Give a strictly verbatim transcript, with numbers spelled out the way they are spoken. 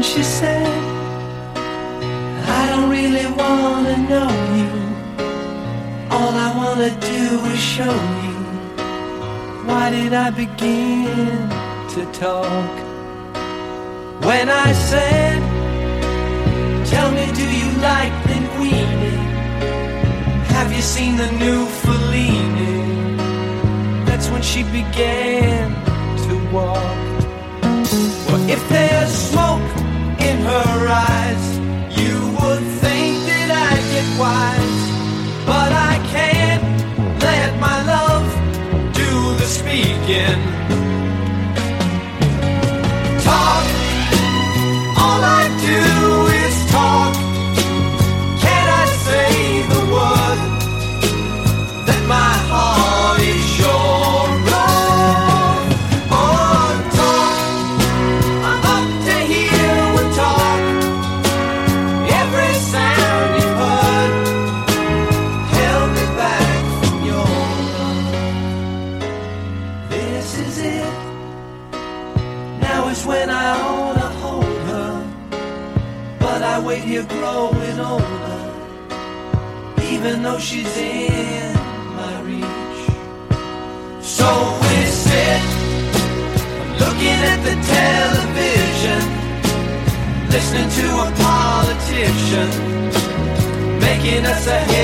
she said, I don't really wanna know you. All I wanna do is show you. Why did I begin to talk? When I said, tell me, do you like Linguini? Have you seen the new Fellini? That's when she began to walk. Well, if there's smoke in her eyes, you would think that I'd get wise. But I can't let my love do the speaking. Talk, all I do is talk. Can I say the word that my heart is sure of? Oh, talk, I'm up to hear with talk. Every sound you've heard held me back from your love. This is it. Now is when I ought to hold her, but I wait here growing older, even though she's in my reach. So we sit, looking at the television, listening to a politician making us a hit.